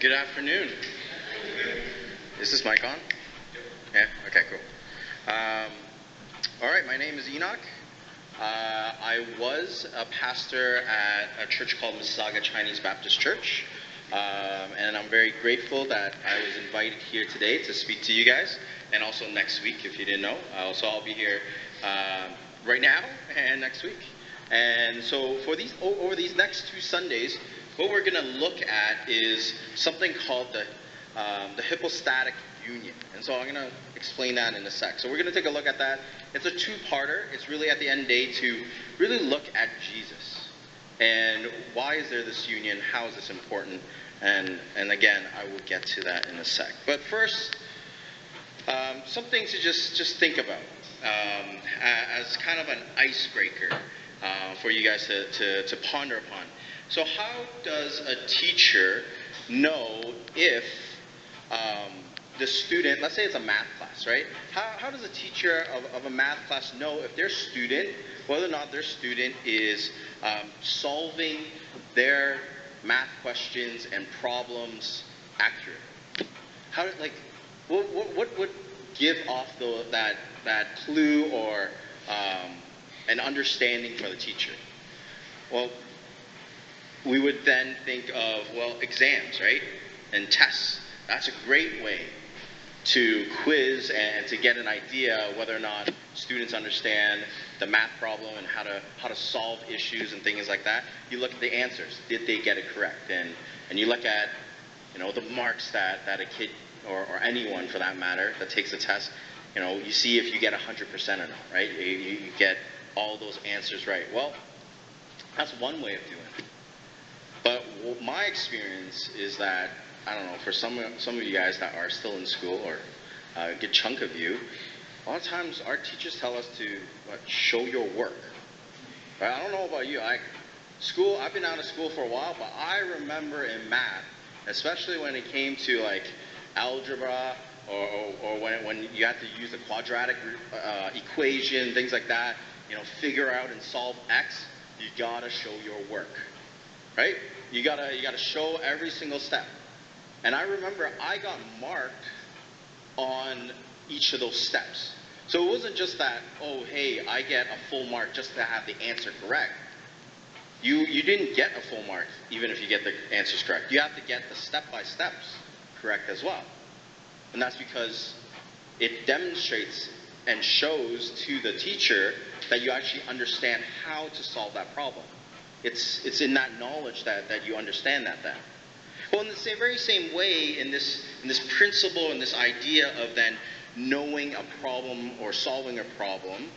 Good afternoon. Is this mic on? Yeah? Okay, cool. All right, my name is Enoch. I was a pastor at a church called Mississauga Chinese Baptist Church. And I'm very grateful that I was invited here today to speak to you guys, and also next week, if you didn't know. So I'll be here right now and next week. And so for over these next 2 Sundays, what we're going to look at is something called the hypostatic union. And so I'm going to explain that in a sec. So we're going to take a look at that. It's a 2-parter. It's really at the end of the day to really look at Jesus. And why is there this union? How is this important? And again, I will get to that in a sec. But first, something to just think about as kind of an icebreaker for you guys to ponder upon. So how does a teacher know if the student, let's say it's a math class, right? How does a teacher of a math class know if their student, whether or not their student is solving their math questions and problems accurately? What would give off that clue or an understanding for the teacher? Well, we would then think of, exams, right? And tests. That's a great way to quiz and to get an idea whether or not students understand the math problem and how to solve issues and things like that. You look at the answers. Did they get it correct? And you look at, the marks that a kid or anyone for that matter that takes a test, you see if you get 100% or not, right? You get all those answers right. Well, that's one way of doing it. But my experience is that, I don't know, for some of you guys that are still in school, or a good chunk of you, a lot of times our teachers tell us to show your work. Right? I don't know about you. I've been out of school for a while, but I remember in math, especially when it came to like algebra or when you had to use the quadratic equation, things like that, figure out and solve X, you gotta show your work. Right? You gotta show every single step. And I remember I got marked on each of those steps. So it wasn't just that, oh, hey, I get a full mark just to have the answer correct. You didn't get a full mark even if you get the answers correct. You have to get the step-by-steps correct as well. And that's because it demonstrates and shows to the teacher that you actually understand how to solve that problem. It's in that knowledge that you understand that then. Well, in the very same way, in this principle and this idea of then knowing a problem or solving a problem,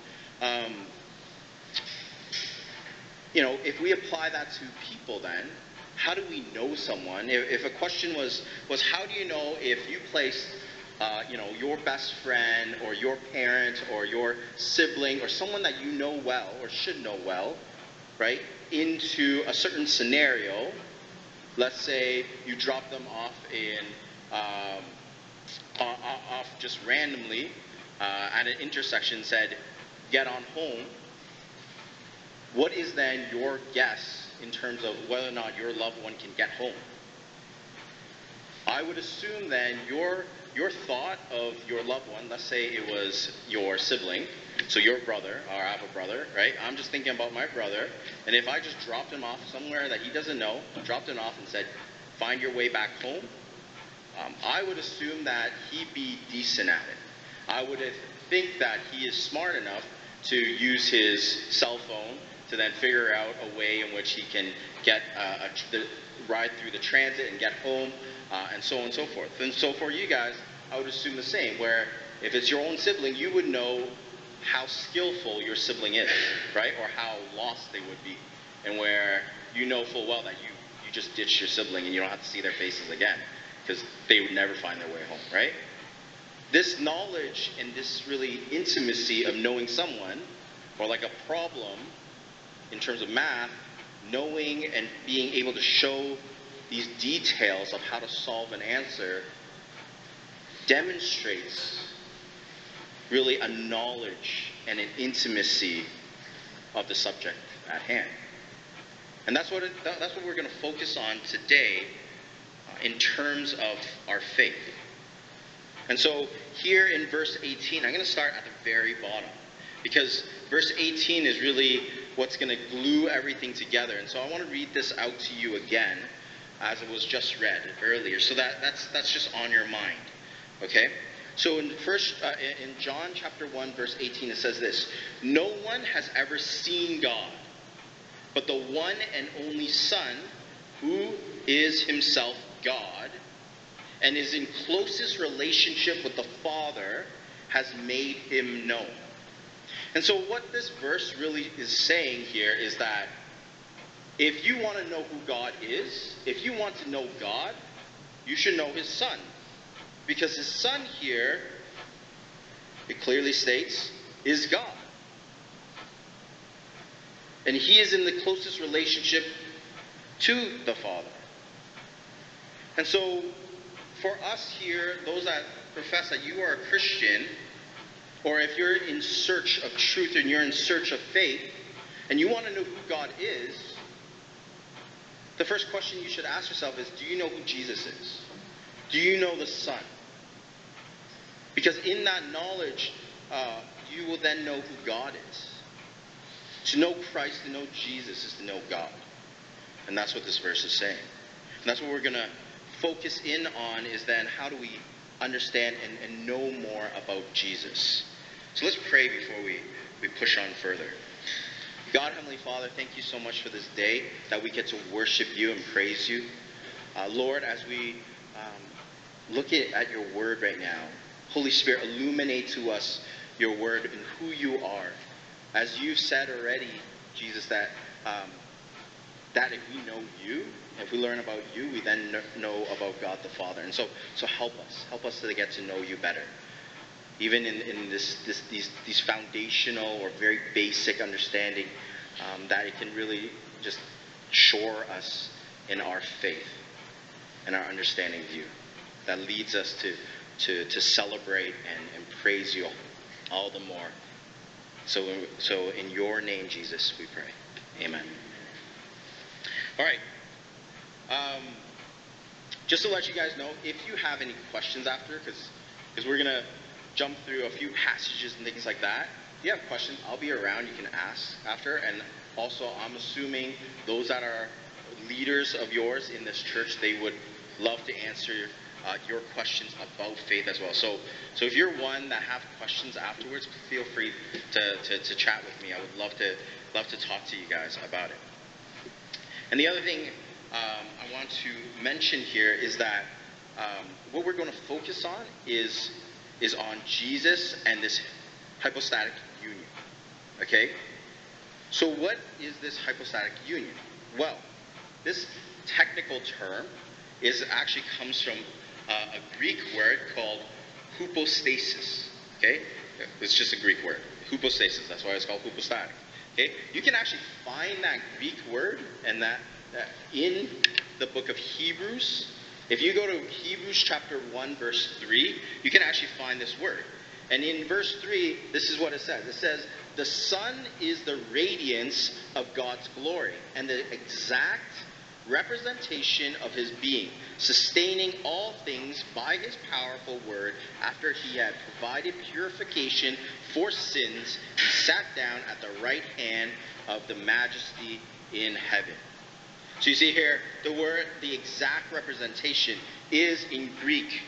if we apply that to people then, how do we know someone? If a question was how do you know if you placed your best friend or your parent or your sibling or someone that you know well or should know well, right, into a certain scenario? Let's say you drop them off off just randomly at an intersection, said, get on home. What is then your guess in terms of whether or not your loved one can get home? I would assume then your thought of your loved one, let's say it was your sibling, so your brother, or I have a brother, right? I'm just thinking about my brother, and if I just dropped him off somewhere that he doesn't know, dropped him off and said, find your way back home, I would assume that he'd be decent at it. I would think that he is smart enough to use his cell phone to then figure out a way in which he can get ride through the transit and get home, and so on and so forth. And so for you guys, I would assume the same, where if it's your own sibling, you would know how skillful your sibling is, right? Or how lost they would be. And where you know full well that you just ditched your sibling and you don't have to see their faces again, because they would never find their way home, right? This knowledge and this really intimacy of knowing someone, or like a problem in terms of math, knowing and being able to show these details of how to solve an answer, demonstrates really a knowledge and an intimacy of the subject at hand. And that's what we're going to focus on today in terms of our faith. And so here in verse 18, I'm going to start at the very bottom, because verse 18 is really what's going to glue everything together. And so I want to read this out to you again, as it was just read earlier, so that's just on your mind. Okay? So in John chapter 1, verse 18, it says this: "No one has ever seen God, but the one and only Son, who is himself God, and is in closest relationship with the Father, has made him known." And so what this verse really is saying here is that if you want to know who God is, if you want to know God, you should know his Son. Because his Son here, it clearly states, is God. And he is in the closest relationship to the Father. And so, for us here, those that profess that you are a Christian, or if you're in search of truth and you're in search of faith, and you want to know who God is, the first question you should ask yourself is, do you know who Jesus is? Do you know the Son? Because in that knowledge, you will then know who God is. To know Christ, to know Jesus, is to know God. And that's what this verse is saying. And that's what we're going to focus in on, is then how do we understand and know more about Jesus. So let's pray before we push on further. God, Heavenly Father, thank you so much for this day that we get to worship you and praise you. Lord, as we look at your word right now, Holy Spirit, illuminate to us your word and who you are. As you've said already, Jesus, that if we know you, if we learn about you, we then know about God the Father. And so help us to get to know you better. Even in these foundational or very basic understanding, that it can really just shore us in our faith and our understanding of you. That leads us to celebrate and praise you all the more. So in your name, Jesus, we pray. Amen. All right. Just to let you guys know, if you have any questions after, because we're going to jump through a few passages and things like that. If you have questions, I'll be around. You can ask after. And also, I'm assuming those that are leaders of yours in this church, they would love to answer your questions about faith as well. So if you're one that have questions afterwards, feel free to chat with me. I would love to talk to you guys about it. And the other thing I want to mention here is that what we're going to focus on is on Jesus and this hypostatic union. Okay? So what is this hypostatic union? Well, this technical term actually comes from a Greek word called hypostasis. Okay? It's just a Greek word. Hypostasis. That's why it's called hypostatic. Okay? You can actually find that Greek word and that in the book of Hebrews. If you go to Hebrews chapter 1, verse 3, you can actually find this word. And in verse 3, this is what it says. It says, "The Son is the radiance of God's glory and the exact representation of his being, sustaining all things by his powerful word. After he had provided purification for sins, he sat down at the right hand of the majesty in heaven." So you see here, the word, the exact representation, is in Greek,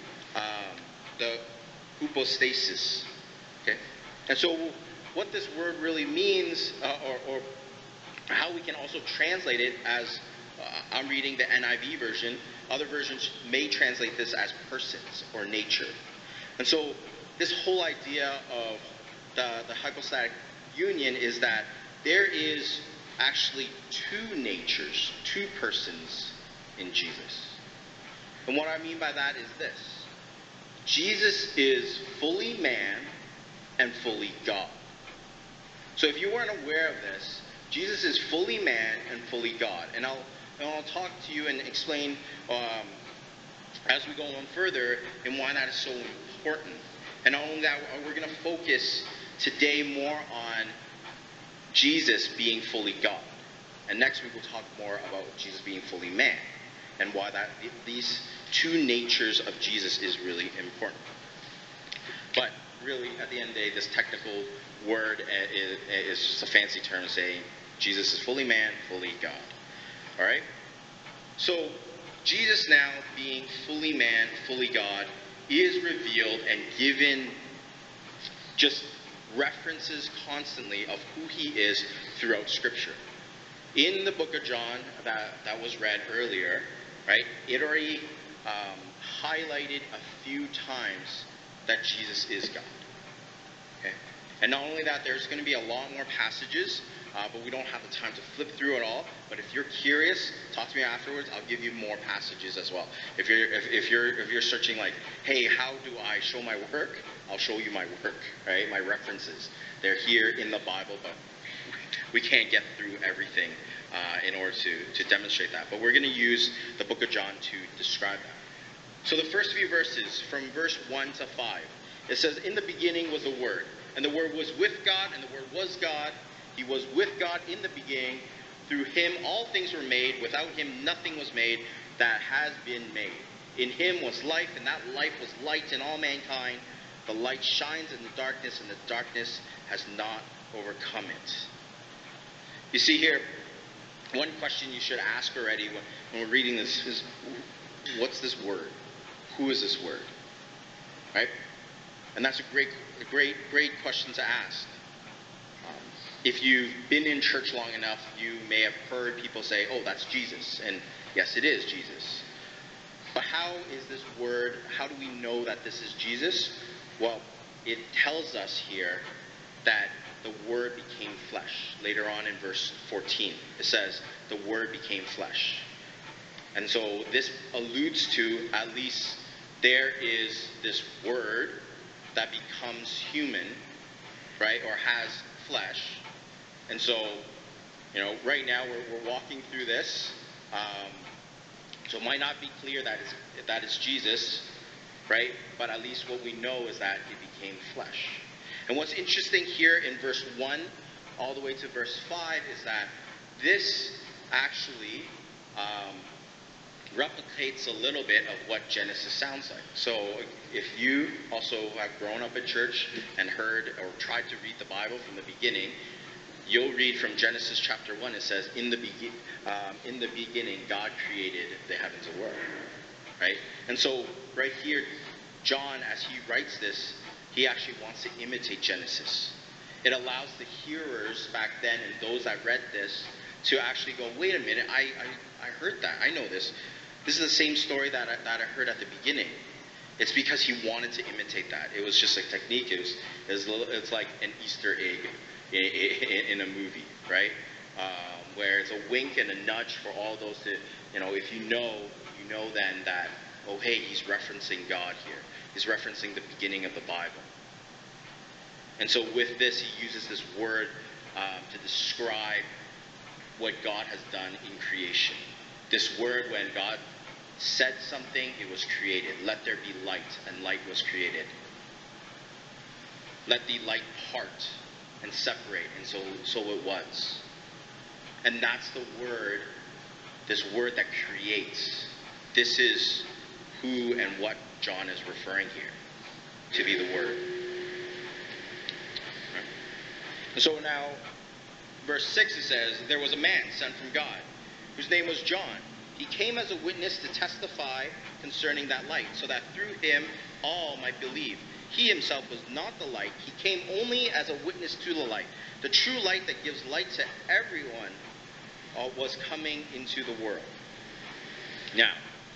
the hypostasis. Okay? And so what this word really means, or how we can also translate it as, I'm reading the NIV version, other versions may translate this as persons or nature. And so this whole idea of the hypostatic union is that there is actually two natures, two persons in Jesus. And what I mean by that is this: Jesus is fully man and fully God. So if you weren't aware of this, Jesus is fully man and fully God. And I'll talk to you and explain as we go on further and why that is so important. And not only that, we're going to focus today more on Jesus being fully God. And next week we'll talk more about Jesus being fully man. and why that these two natures of Jesus is really important. But really, at the end of the day, this technical word is just a fancy term saying Jesus is fully man, fully God. All right? So Jesus now being fully man, fully God, is revealed and given just references constantly of who he is throughout Scripture. In the book of John that was read earlier, right, it already highlighted a few times that Jesus is God. Okay? And not only that, there's going to be a lot more passages, but we don't have the time to flip through it all. But if you're curious, talk to me afterwards. I'll give you more passages as well. If you're searching like, hey, how do I show my work? I'll show you my work, right? My references. They're here in the Bible, but we can't get through everything in order to demonstrate that. But we're going to use the book of John to describe that. So the first few verses, from verse 1 to 5, it says, "In the beginning was the Word, and the Word was with God, and the Word was God. He was with God in the beginning. Through him all things were made. Without him nothing was made that has been made. In him was life, and that life was light in all mankind. The light shines in the darkness, and the darkness has not overcome it." You see here, one question you should ask already when we're reading this is, what's this word? Who is this word? Right? And that's a great question to ask. If you've been in church long enough, you may have heard people say, oh, that's Jesus. And yes, it is Jesus. But how is this word, how do we know that this is Jesus? Well, it tells us here that the Word became flesh. Later on in verse 14, it says, the Word became flesh. And so this alludes to, at least there is this Word that becomes human, right, or has flesh. And so, right now we're walking through this. So it might not be clear that is Jesus, right? But at least what we know is that it became flesh. And what's interesting here in verse 1 all the way to verse 5 is that this actually replicates a little bit of what Genesis sounds like. So if you also have grown up in church and heard or tried to read the Bible from the beginning, you'll read from Genesis chapter 1, it says, in the beginning, God created the heavens and world. Right? And so, right here, John, as he writes this, he actually wants to imitate Genesis. It allows the hearers back then and those that read this to actually go, wait a minute, I heard that. I know this. This is the same story that I heard at the beginning. It's because he wanted to imitate that. It was just a technique. It's like an Easter egg in a movie, right? Where it's a wink and a nudge for all those to, if you know then that, oh, hey, he's referencing God here. He's referencing the beginning of the Bible. And so with this, he uses this word to describe what God has done in creation. This word, when God said something, it was created. Let there be light, and light was created. Let the light part and separate, and so it was. And that's the word, this word that creates. This is who and what John is referring here to be the Word. Right? And so now, verse 6 it says, there was a man sent from God, whose name was John. He came as a witness to testify concerning that light, so that through him all might believe. He himself was not the light. He came only as a witness to the light. The true light that gives light to everyone was coming into the world. Now,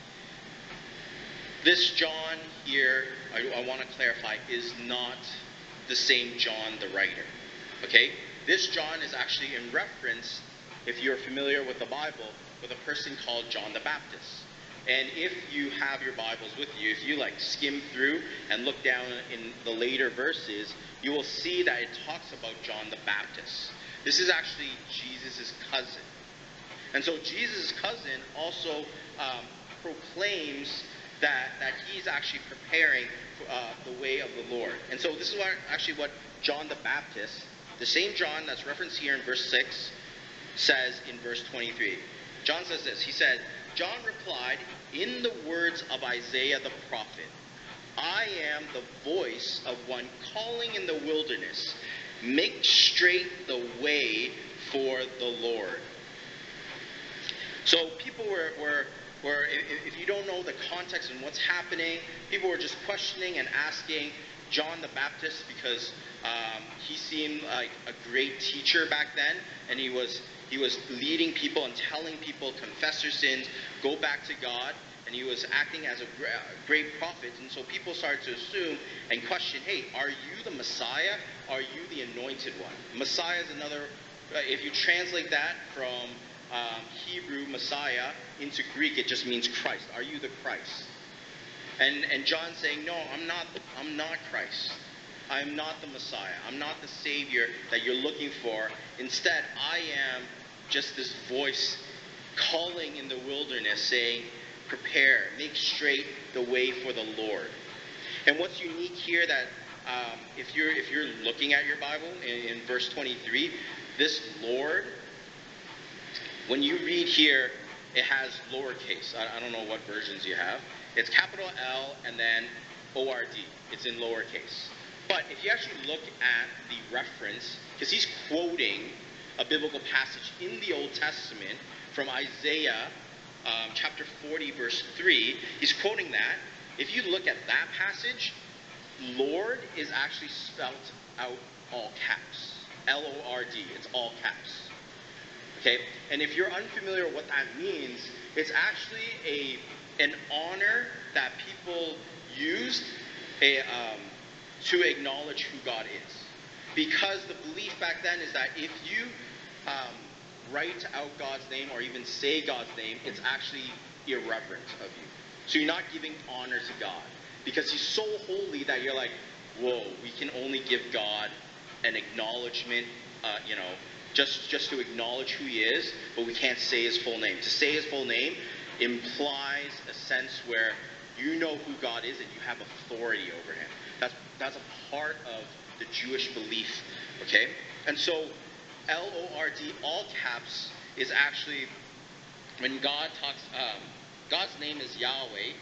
this John here, I want to clarify, is not the same John the writer. Okay? This John is actually in reference, if you're familiar with the Bible, with a person called John the Baptist. And if you have your Bibles with you, if you skim through and look down in the later verses, you will see that it talks about John the Baptist. This is actually Jesus' cousin. And so Jesus' cousin also proclaims that he's actually preparing the way of the Lord. And so this is what John the Baptist, the same John that's referenced here in verse 6, says in verse 23. John says this. He said, John replied, in the words of Isaiah the prophet, I am the voice of one calling in the wilderness, make straight the way for the Lord. So people were if you don't know the context and what's happening, people were just questioning and asking John the Baptist because he seemed like a great teacher back then, and he was leading people and telling people confess your sins, go back to God, and he was acting as a great prophet. And so people started to assume and question, hey, are you the Messiah? Are you the anointed one? Messiah is another, if you translate that from Hebrew, Messiah, into Greek, it just means Christ. Are you the Christ? And John's saying, no, I'm not Christ. I'm not the Messiah. I'm not the Savior that you're looking for. Instead, I am just this voice calling in the wilderness saying, prepare, make straight the way for the Lord. And what's unique here that if you're looking at your Bible in verse 23, this Lord, when you read here, it has lowercase. I don't know what versions you have. It's capital L and then O-R-D. It's in lowercase. But if you actually look at the reference, because he's quoting a biblical passage in the Old Testament from Isaiah chapter 40, verse 3, he's quoting that. If you look at that passage, Lord is actually spelled out all caps. L-O-R-D. It's all caps. Okay? And if you're unfamiliar with what that means, it's actually an honor that people used to acknowledge who God is. Because the belief back then is that if you write out God's name or even say God's name, it's actually irreverent of you. So you're not giving honor to God. Because he's so holy that you're like, whoa, we can only give God an acknowledgement, just to acknowledge who he is, but we can't say his full name. To say his full name implies a sense where you know who God is and you have authority over him. That's a part of the Jewish belief, okay? And so L-O-R-D, all caps, is actually, when God talks, God's name is Yahweh,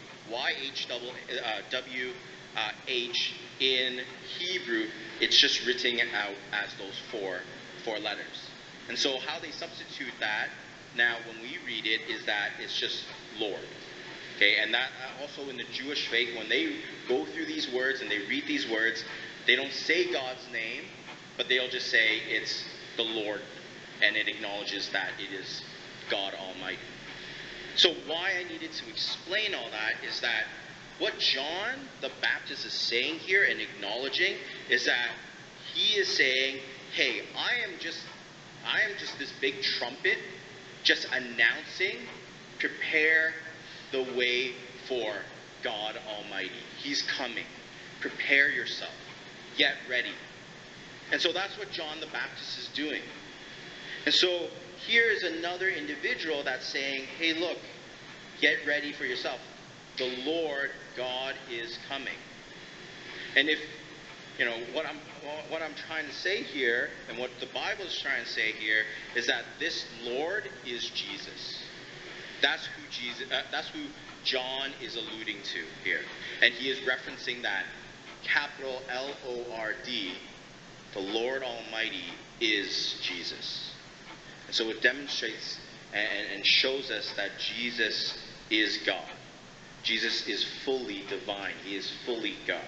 Y-H-W-H. In Hebrew, it's just written out as those four letters. And so how they substitute that now when we read it is that it's just Lord. Okay, and that also in the Jewish faith, when they go through these words and they read these words, they don't say God's name, but they'll just say it's the Lord, and it acknowledges that it is God Almighty. So why I needed to explain all that is that what John the Baptist is saying here and acknowledging is that he is saying, hey, I am just this big trumpet just announcing, prepare the way for God Almighty. He's coming. Prepare yourself. Get ready. And so that's what John the Baptist is doing. And so here is another individual that's saying, hey, look, get ready for yourself. The Lord God is coming. And if, what I'm trying to say here, and what the Bible is trying to say here, is that this Lord is Jesus. That's who John is alluding to here. And he is referencing that capital L-O-R-D, the Lord Almighty is Jesus. And so it demonstrates and shows us that Jesus is God. Jesus is fully divine. He is fully God.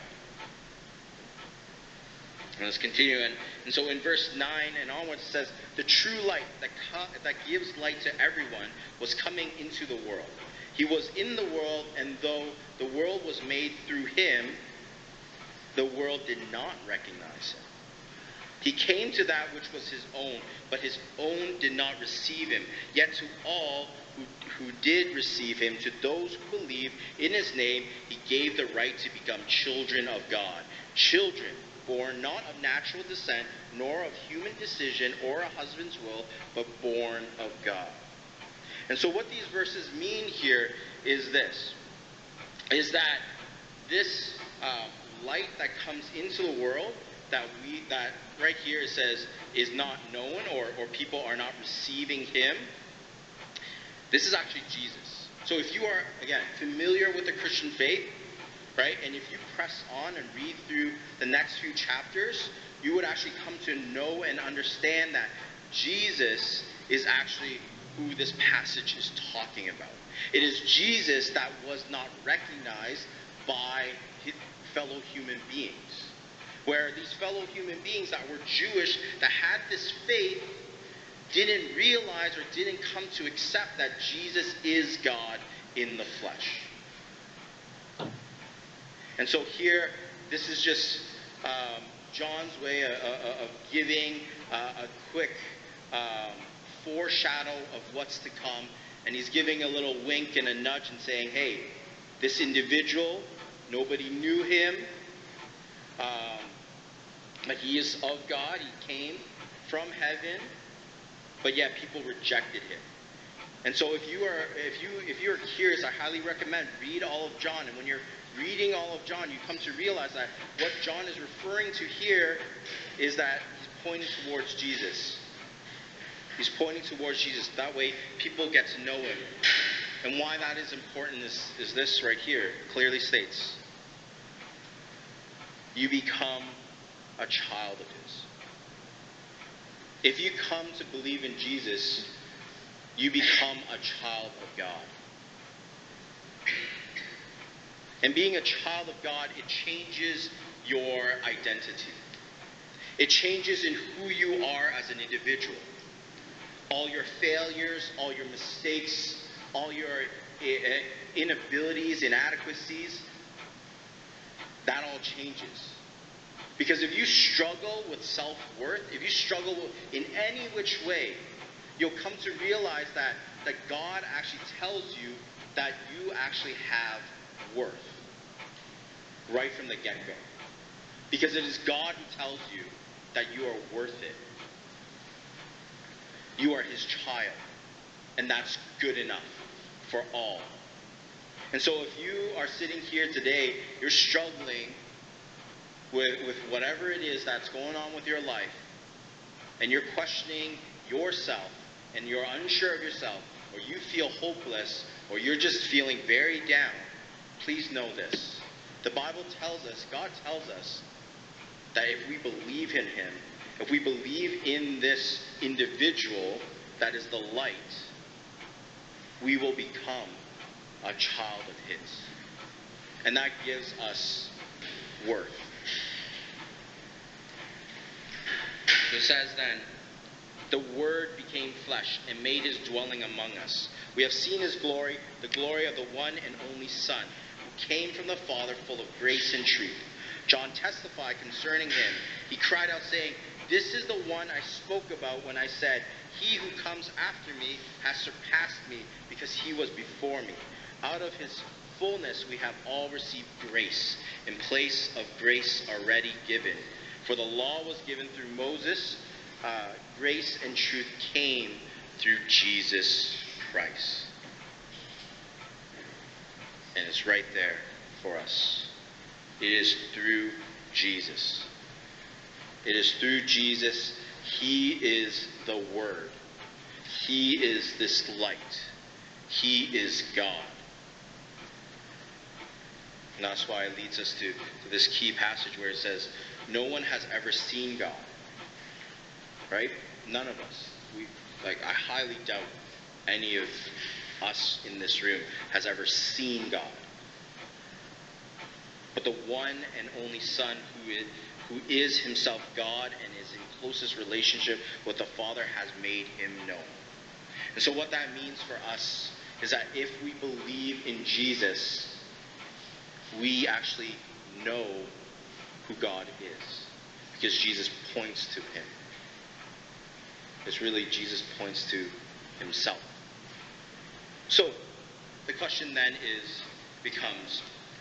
And let's continue. And so in verse 9 and onwards it says, the true light that gives light to everyone was coming into the world. He was in the world, and though the world was made through him, the world did not recognize him. He came to that which was his own, but his own did not receive him. Yet to all who did receive him, to those who believe in his name, he gave the right to become children of God. Children born not of natural descent, nor of human decision or a husband's will, but born of God. And so what these verses mean here is this, is that this light that comes into the world, that right here it says is not known or people are not receiving him, this is actually Jesus. So if you are, again, familiar with the Christian faith, right, and if you press on and read through the next few chapters, you would actually come to know and understand that Jesus is actually who this passage is talking about. It is Jesus that was not recognized by his fellow human beings. Where these fellow human beings that were Jewish, that had this faith, didn't realize or didn't come to accept that Jesus is God in the flesh. And so here, this is just John's way of giving a quick foreshadow of what's to come. And he's giving a little wink and a nudge and saying, hey, this individual, nobody knew him, but he is of God. He came from heaven, but yet people rejected him. And so if you are curious, I highly recommend read all of John. And when you're reading all of John, you come to realize that what John is referring to here is that he's pointing towards Jesus. He's pointing towards Jesus. That way people get to know him. And why that is important is this right here. It clearly states, you become a child of his. If you come to believe in Jesus, you become a child of God. And being a child of God, it changes your identity. It changes in who you are as an individual. All your failures, all your mistakes, all your inabilities, inadequacies, that all changes. Because if you struggle with self-worth, if you struggle in any which way, you'll come to realize that God actually tells you that you actually have worth right from the get-go. Because it is God who tells you that you are worth it. You are his child. And that's good enough for all. And so if you are sitting here today, you're struggling with whatever it is that's going on with your life, and you're questioning yourself, and you're unsure of yourself, or you feel hopeless, or you're just feeling very down, please know this. The Bible tells us, God tells us, that if we believe in him, if we believe in this individual that is the light, we will become a child of his. And that gives us worth. It says then, the Word became flesh and made his dwelling among us. We have seen his glory, the glory of the one and only Son, who came from the Father full of grace and truth. John testified concerning him. He cried out saying, "This is the one I spoke about when I said, 'He who comes after me has surpassed me because he was before me.' Out of his fullness we have all received grace in place of grace already given. For the law was given through Moses, grace and truth came through Jesus Christ." And it's right there for us. It is through Jesus. It is through Jesus. He is the Word. He is this light. He is God. And that's why it leads us to this key passage where it says, no one has ever seen God. Right? None of us. I highly doubt any of us in this room has ever seen God. But the one and only Son who is himself God and is in closest relationship with the Father has made him known. And so what that means for us is that if we believe in Jesus, we actually know who God is. Because Jesus points to him. It's really Jesus points to himself. So, the question then becomes,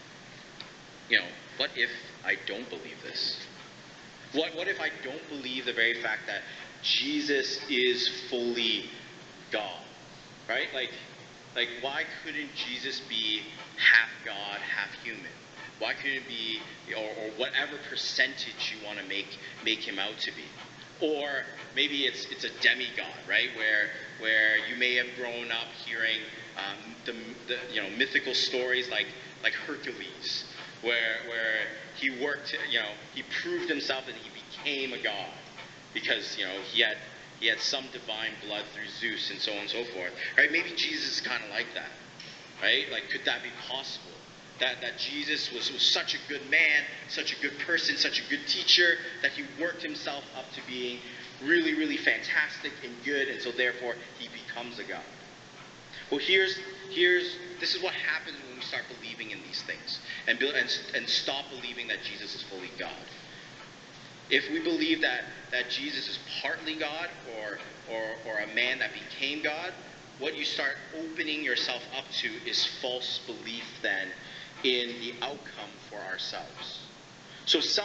what if I don't believe this? What if I don't believe the very fact that Jesus is fully God? Right? Like why couldn't Jesus be half God, half human? Why couldn't it be, or whatever percentage you want to make him out to be? Or maybe it's a demigod, right? Where you may have grown up hearing the mythical stories like Hercules, where he worked, he proved himself and he became a god because he had some divine blood through Zeus and so on and so forth. Right? Maybe Jesus is kind of like that. Right? Like, could that be possible? That Jesus was such a good man, such a good person, such a good teacher, that he worked himself up to being really, really fantastic and good, and so therefore he becomes a god. Well, this is what happens when we start believing in these things and stop believing that Jesus is fully God. If we believe that Jesus is partly God or a man that became God, what you start opening yourself up to is false belief then in the outcome for ourselves. So some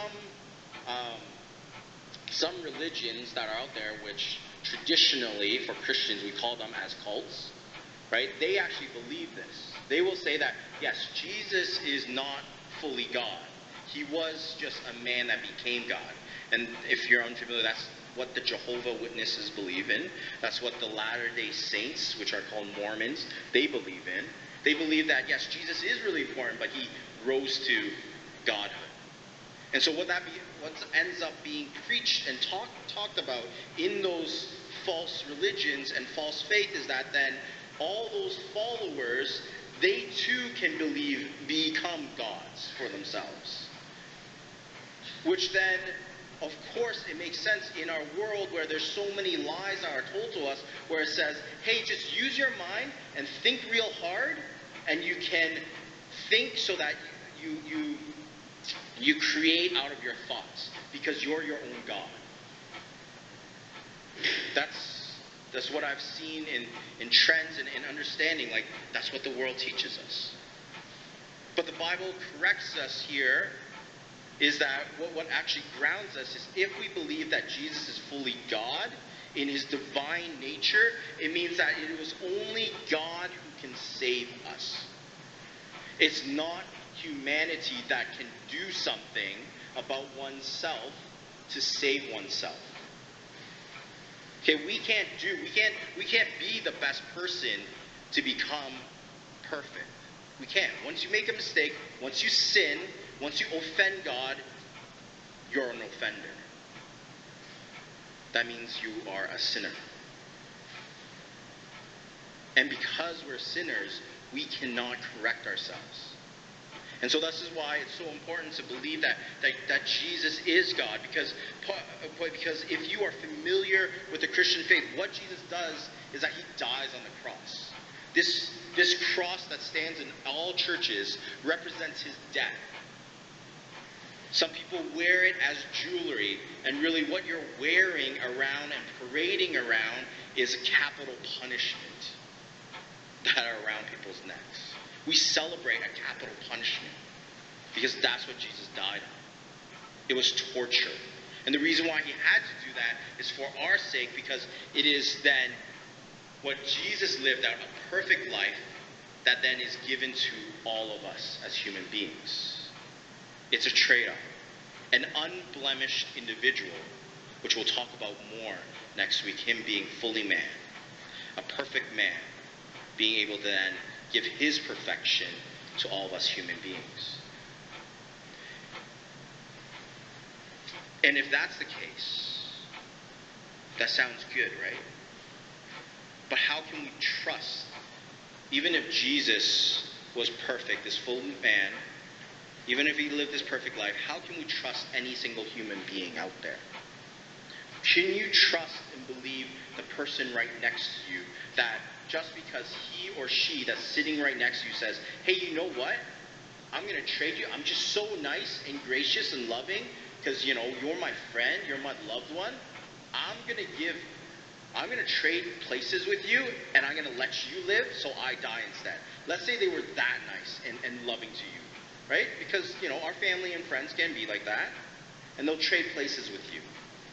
religions that are out there, which traditionally for Christians we call them as cults, right? They actually believe this. They will say that, yes, Jesus is not fully God. He was just a man that became God. And if you're unfamiliar, that's what the Jehovah's Witnesses believe in. That's what the Latter-day Saints, which are called Mormons, they believe in. They believe that, yes, Jesus is really important, but he rose to godhood. And so what ends up being preached and talked about in those false religions and false faith is that then all those followers, they too can become gods for themselves. Which then, of course, it makes sense in our world where there's so many lies that are told to us, where it says, hey, just use your mind and think real hard, and you can think so that you create out of your thoughts, because you're your own God. That's what I've seen in trends and in understanding. Like, that's what the world teaches us. But the Bible corrects us here is that what actually grounds us is if we believe that Jesus is fully God in his divine nature, it means that it was only God who can save us. It's not humanity that can do something about oneself to save oneself. Okay, we can't be the best person to become perfect. We can't. Once you make a mistake, once you sin, once you offend God, you're an offender. That means you are a sinner. And because we're sinners, we cannot correct ourselves. And so this is why it's so important to believe that Jesus is God. Because if you are familiar with the Christian faith, what Jesus does is that he dies on the cross. This cross that stands in all churches represents his death. Some people wear it as jewelry, and really what you're wearing around and parading around is a capital punishment that are around people's necks. We celebrate a capital punishment because that's what Jesus died on. It was torture. And the reason why he had to do that is for our sake, because it is then what Jesus lived out, a perfect life that then is given to all of us as human beings. It's a trade-off. An unblemished individual, which we'll talk about more next week, him being fully man, a perfect man, being able to then give his perfection to all of us human beings. And if that's the case, that sounds good, right? But how can we trust, even if Jesus was perfect, this full man, even if he lived this perfect life, how can we trust any single human being out there? Can you trust and believe the person right next to you that just because he or she that's sitting right next to you says, hey, you know what? I'm going to trade you. I'm just so nice and gracious and loving because, you're my friend. You're my loved one. I'm going to trade places with you and I'm going to let you live so I die instead. Let's say they were that nice and loving to you, right? Because, our family and friends can be like that and they'll trade places with you.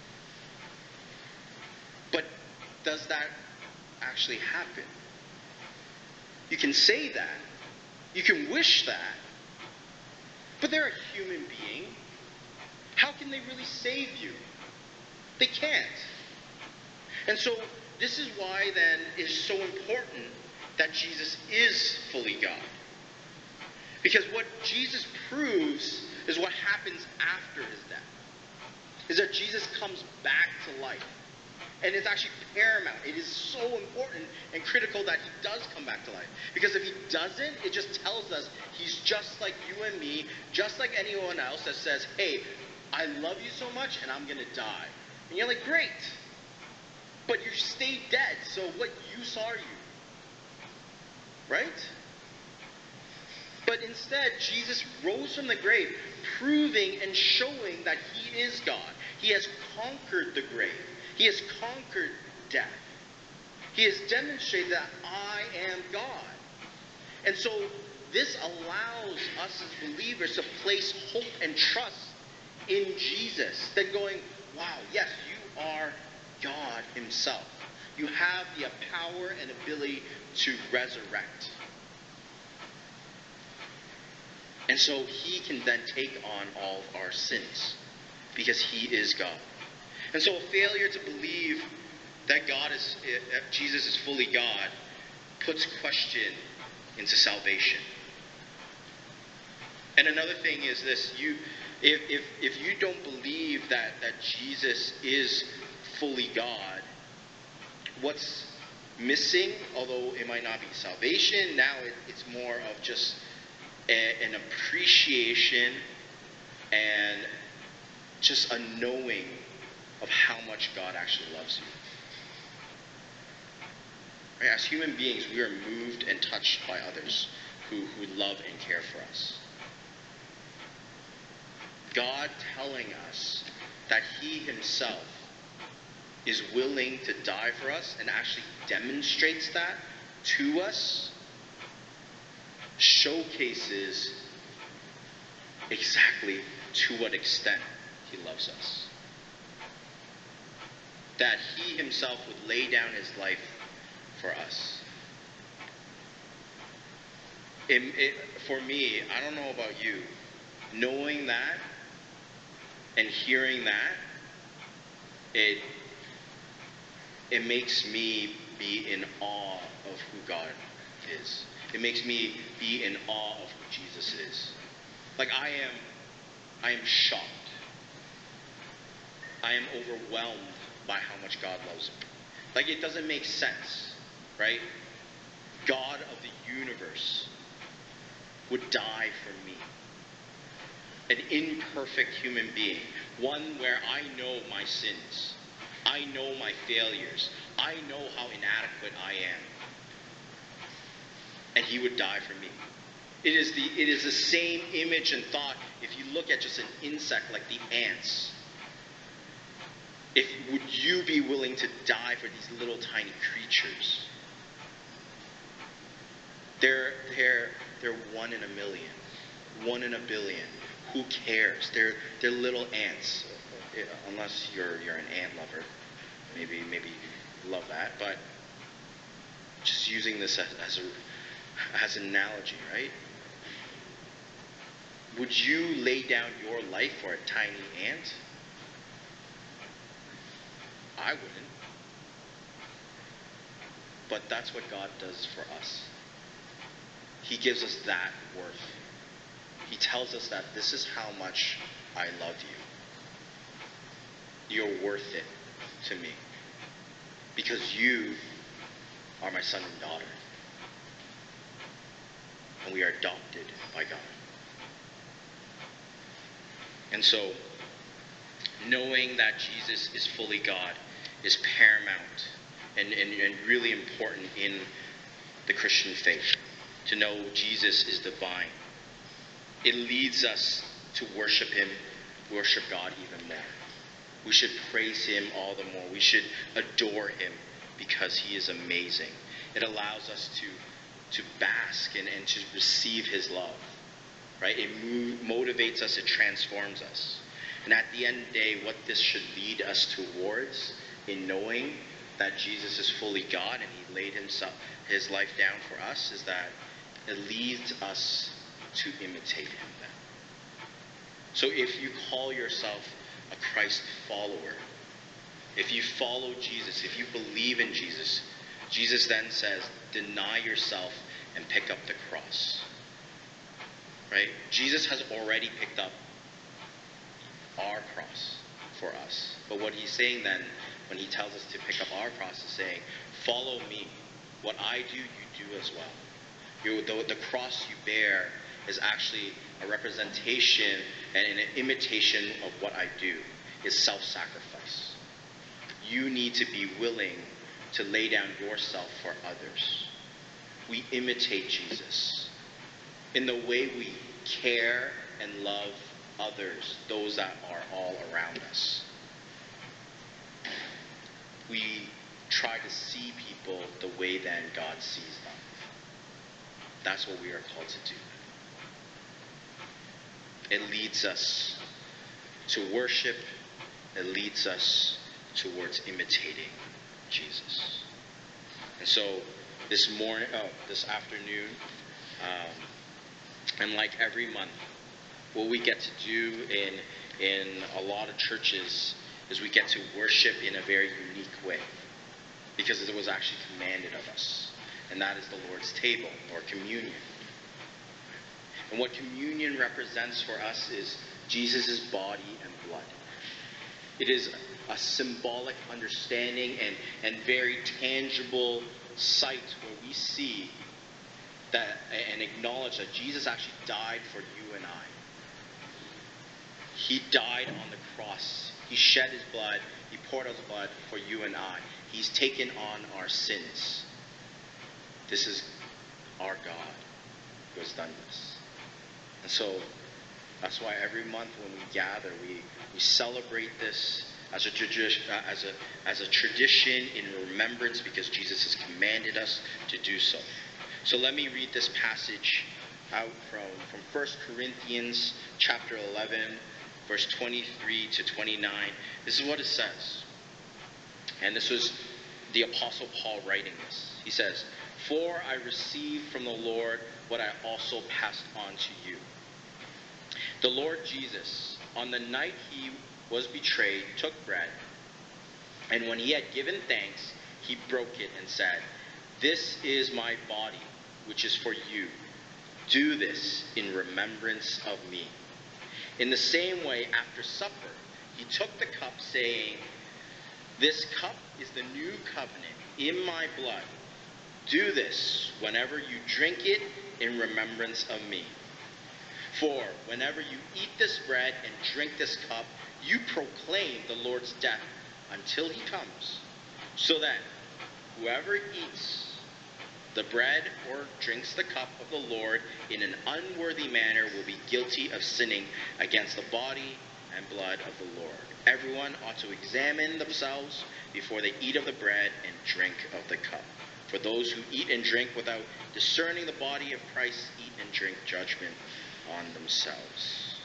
But does that actually happen? You can say that. You can wish that. But they're a human being. How can they really save you? They can't. And so this is why then it's so important that Jesus is fully God. Because what Jesus proves is what happens after his death. Is that Jesus comes back to life. And it's actually paramount. It is so important and critical that he does come back to life. Because if he doesn't, it just tells us he's just like you and me, just like anyone else that says, hey, I love you so much and I'm going to die. And you're like, great. But you stayed dead, so what use are you? Right? But instead, Jesus rose from the grave, proving and showing that he is God. He has conquered the grave. He has conquered death. He has demonstrated that I am God. And so this allows us as believers to place hope and trust in Jesus. Then going, wow, yes, you are God himself. You have the power and ability to resurrect. And so he can then take on all of our sins because he is God. And so a failure to believe that Jesus is fully God puts question into salvation. And another thing is this, if you don't believe that Jesus is fully God, what's missing, although it might not be salvation, now it's more of just an appreciation and just a knowing of how much God actually loves you. Right? As human beings, we are moved and touched by others who love and care for us. God telling us that he himself is willing to die for us and actually demonstrates that to us, showcases exactly to what extent he loves us. That he himself would lay down his life for us. For me, I don't know about you, knowing that and hearing that, it makes me be in awe of who God is. It makes me be in awe of who Jesus is. Like I am shocked. I am overwhelmed by how much God loves me. Like it doesn't make sense, right? God of the universe would die for me. An imperfect human being. One where I know my sins. I know my failures. I know how inadequate I am. And he would die for me. It is the same image and thought if you look at just an insect like the ants. Would you be willing to die for these little tiny creatures? They're one in a million, one in a billion. Who cares? They're little ants. Unless you're an ant lover, maybe you love that. But just using this as an analogy, right? Would you lay down your life for a tiny ant? I wouldn't. But that's what God does for us. He gives us that worth. He tells us that this is how much I love you. You're worth it to me. Because you are my son and daughter. And we are adopted by God. And so, knowing that Jesus is fully God is paramount and really important in the Christian faith. To know Jesus is divine. It leads us to worship him, worship God even more. We should praise him all the more. We should adore him because he is amazing. It allows us to bask and to receive his love. Right? It motivates us, it transforms us. And at the end of the day, what this should lead us towards in knowing that Jesus is fully God and he laid his life down for us is that it leads us to imitate him then. So if you call yourself a Christ follower, if you follow Jesus, if you believe in Jesus, Jesus then says, deny yourself and pick up the cross. Right? Jesus has already picked up our cross for us. But what he's saying then, when he tells us to pick up our cross, is saying, follow me. What I do, you do as well. The cross you bear is actually a representation and an imitation of what I do, is self-sacrifice. You need to be willing to lay down yourself for others. We imitate Jesus in the way we care and love others, those that are all around us. We try to see people the way then God sees them. That's what we are called to do. It leads us to worship. It leads us towards imitating Jesus. And so this afternoon, and like every month, what we get to do in a lot of churches is we get to worship in a very unique way, because it was actually commanded of us, and that is the Lord's table, or communion. And what communion represents for us is Jesus' body and blood. It is a symbolic understanding and very tangible sight where we see that and acknowledge that Jesus actually died for you and I. He died on the cross. He shed his blood. He poured out his blood for you and I. He's taken on our sins. This is our God who has done this. And so that's why every month when we gather, we celebrate this as a tradition in remembrance, because Jesus has commanded us to do so. So let me read this passage out from 1 Corinthians chapter 11, verse 23 to 29. This is what it says. And this was the Apostle Paul writing this. He says, "For I received from the Lord what I also passed on to you. The Lord Jesus, on the night he was betrayed, took bread, and when he had given thanks, he broke it and said, 'This is my body, which is for you. Do this in remembrance of me.' In the same way, after supper, he took the cup, saying, 'This cup is the new covenant in my blood. Do this whenever you drink it in remembrance of me. For whenever you eat this bread and drink this cup, you proclaim the Lord's death until he comes. So then, whoever eats the bread or drinks the cup of the Lord in an unworthy manner will be guilty of sinning against the body and blood of the Lord. Everyone ought to examine themselves before they eat of the bread and drink of the cup. For those who eat and drink without discerning the body of Christ eat and drink judgment on themselves.'"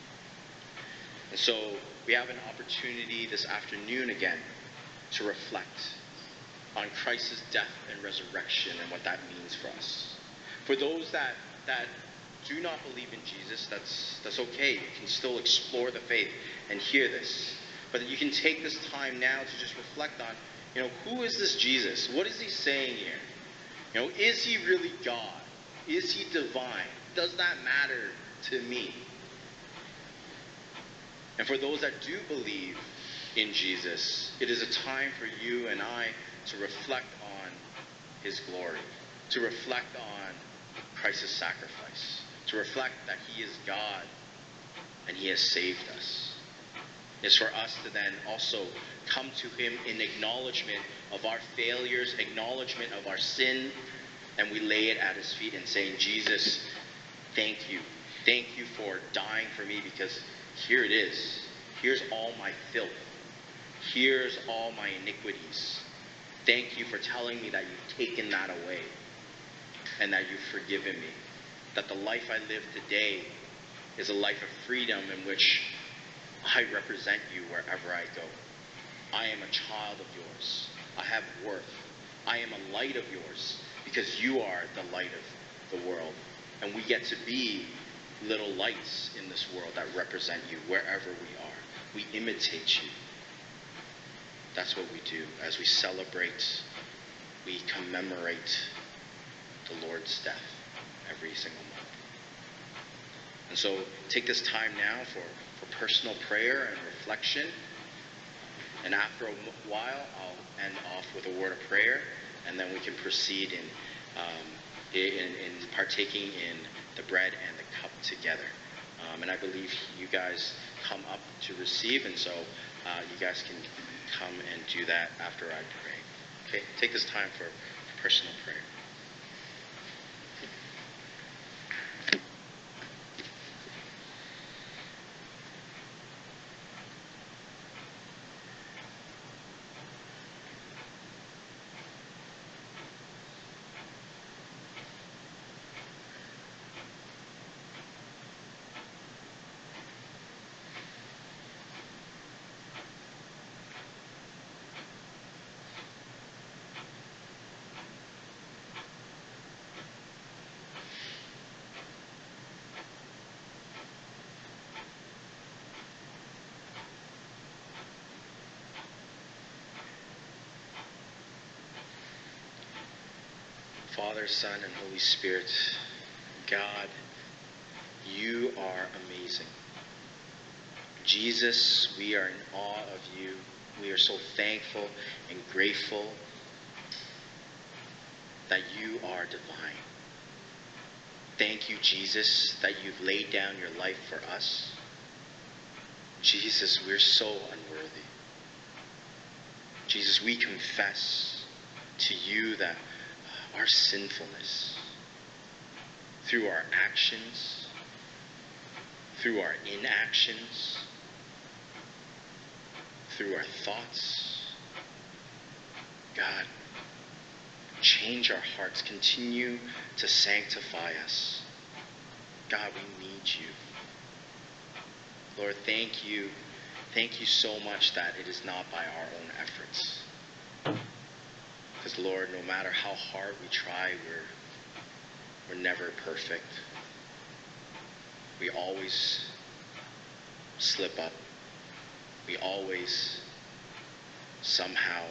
And so we have an opportunity this afternoon again to reflect on Christ's death and resurrection and what that means for us. For those that do not believe in Jesus, that's okay. You can still explore the faith and hear this. But you can take this time now to just reflect on, who is this Jesus? What is he saying here? Is he really God? Is he divine? Does that matter to me? And for those that do believe in Jesus, it is a time for you and I to reflect on his glory, to reflect on Christ's sacrifice, to reflect that he is God and he has saved us. It's for us to then also come to him in acknowledgement of our failures, acknowledgement of our sin, and we lay it at his feet and saying, "Jesus, thank you. Thank you for dying for me, because here it is. Here's all my filth. Here's all my iniquities. Thank you for telling me that you've taken that away and that you've forgiven me. That the life I live today is a life of freedom in which I represent you wherever I go. I am a child of yours. I have worth. I am a light of yours because you are the light of the world. And we get to be little lights in this world that represent you wherever we are. We imitate you. That's what we do as we celebrate, we commemorate the Lord's death every single month. And so take this time now for personal prayer and reflection. And after a while, I'll end off with a word of prayer, and then we can proceed in partaking in the bread and the cup together. And I believe you guys come up to receive, and so you guys can come and do that after I pray. Okay, take this time for personal prayer. Father, Son, and Holy Spirit, God, you are amazing. Jesus, we are in awe of you. We are so thankful and grateful that you are divine. Thank you, Jesus, that you've laid down your life for us. Jesus, we're so unworthy. Jesus, we confess to you that our sinfulness, through our actions, through our inactions, through our thoughts, God, change our hearts, continue to sanctify us. God, we need you. Lord, thank you. Thank you so much that it is not by our own efforts. Because, Lord, no matter how hard we try, we're never perfect. We always slip up. We always somehow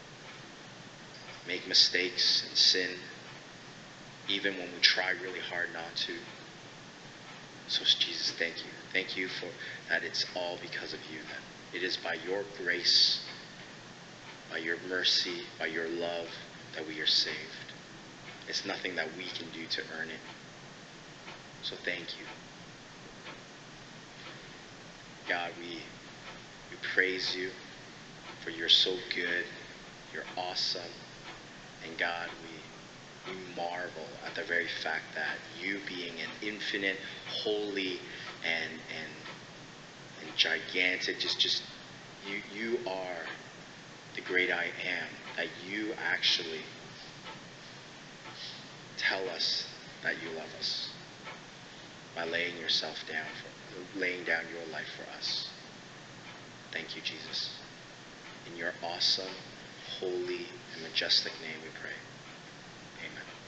make mistakes and sin, even when we try really hard not to. So, Jesus, thank you. Thank you for that it's all because of you, that it is by your grace, by your mercy, by your love, that we are saved. It's nothing that we can do to earn it. So thank you. God, we praise you, for you're so good, you're awesome, and God, we marvel at the very fact that you being an infinite, holy, and gigantic, you are the great I am, that you actually tell us that you love us by laying down your life for us. Thank you, Jesus. In your awesome, holy, and majestic name we pray. Amen.